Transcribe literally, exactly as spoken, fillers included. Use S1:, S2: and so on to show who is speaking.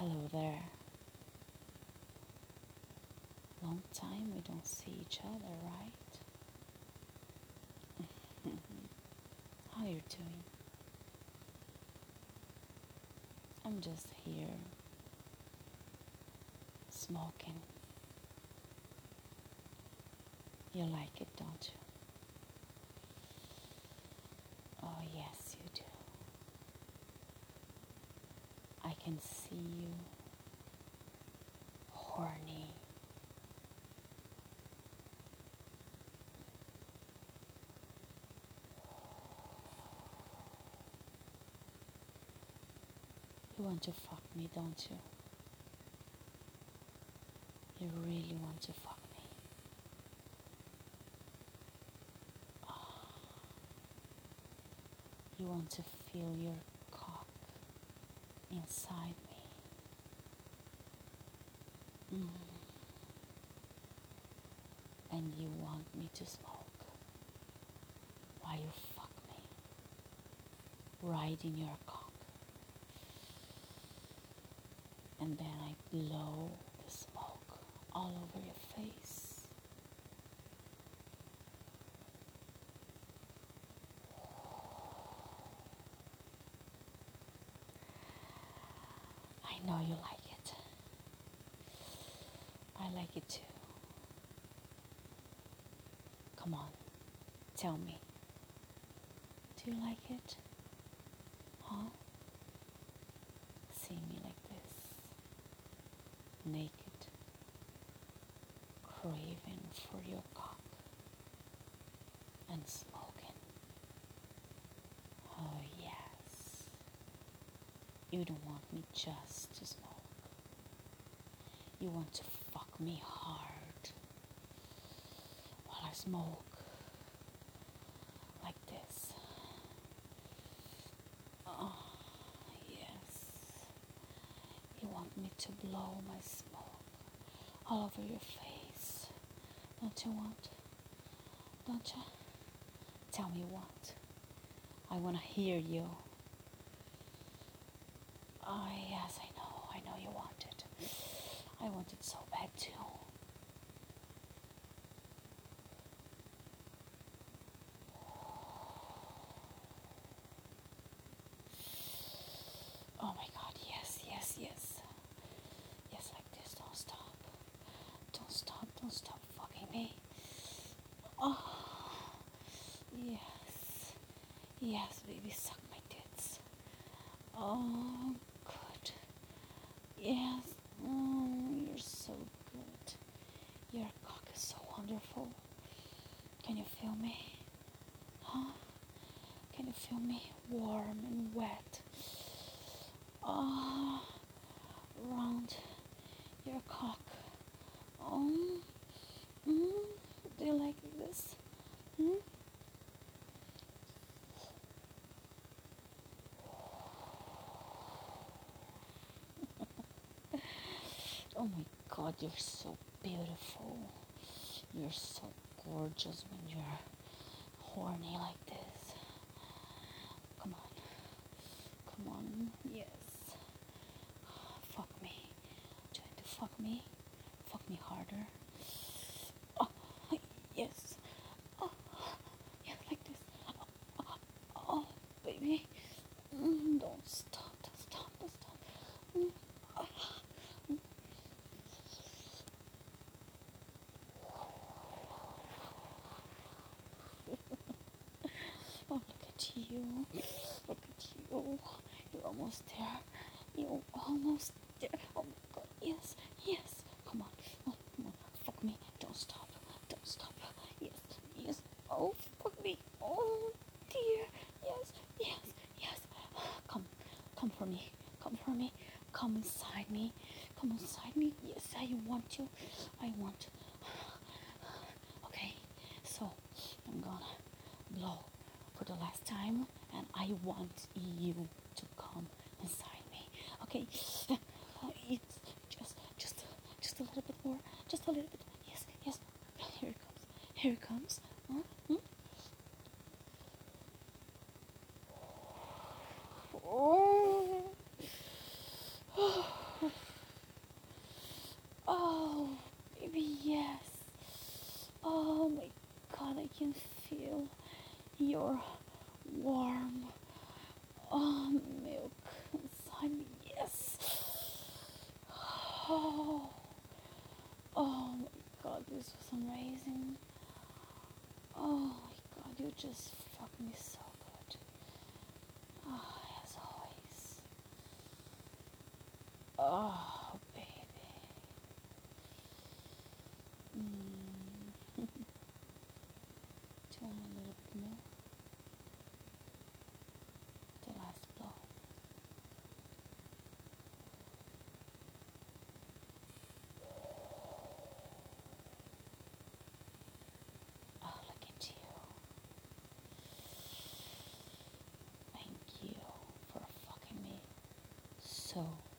S1: Hello there. Long time we don't see each other, right? How you doing? I'm just here smoking. You like it, don't you? Oh, yes, you do. I can see you horny. You want to fuck me, don't you? You really want to fuck me. Oh, you want to feel your cock inside me. Mm. And you want me to smoke while you fuck me right in your cock. And then I blow the smoke all over your face. I know you like it. I like it too. Come on, tell me. Do you like it? Huh? See me like this, naked, craving for your cock and smoking. Oh yes. You don't want me just to smoke. You want to fuck me hard while I smoke like this. Oh yes. You want me to blow my smoke all over your face. Don't you want? Don't you? Tell me what. I want to hear you. Ah, oh, yes, I know. I know you want it. I want it so bad too. Oh my God, yes, yes, yes. Yes, like this. Don't stop. Don't stop. Don't stop fucking me. Oh, yes. Yes, baby, suck my tits. Oh, good. Yes. Oh, you're so good. Your cock is so wonderful. Can you feel me? Huh? Can you feel me? Warm and wet. Oh, round your cock. Oh, mm, do you like this? Hmm? Oh my God, you're so beautiful. You're so gorgeous when you're horny like this. Come on. Come on. Yes. Fuck me. Trying to fuck me. Fuck me harder. Oh, yes. Oh, yes, like this. Oh, oh baby. Mm, don't stop. Don't stop. Don't stop. Mm. Oh. Oh, look at you. Look at you. You're almost there. You're almost there. Oh my God. Yes. Yes. Come on. Oh, come on. Fuck me. Don't stop. Don't stop. Yes. Yes. Oh, fuck me. Oh, dear. Yes. Yes. Yes. Come. Come for me. Come for me. Come inside me. Come inside me. Yes, I want you. I want. Okay. So, I'm gonna blow for the last time, and I want you to come inside me. Okay, it's just, just, just a little bit more, just a little bit. Yes, yes. Here it comes. Here it comes. Huh? Hmm? Oh. baby, yes. Oh my god, I can feel your warm oh, milk inside me. Yes. Oh, oh my god, this was amazing. Oh my god, you just fucked me so good. Oh, as always. Oh, baby. Mm. Do you want a little bit more? The last blow. Oh, look at you. Thank you for fucking me so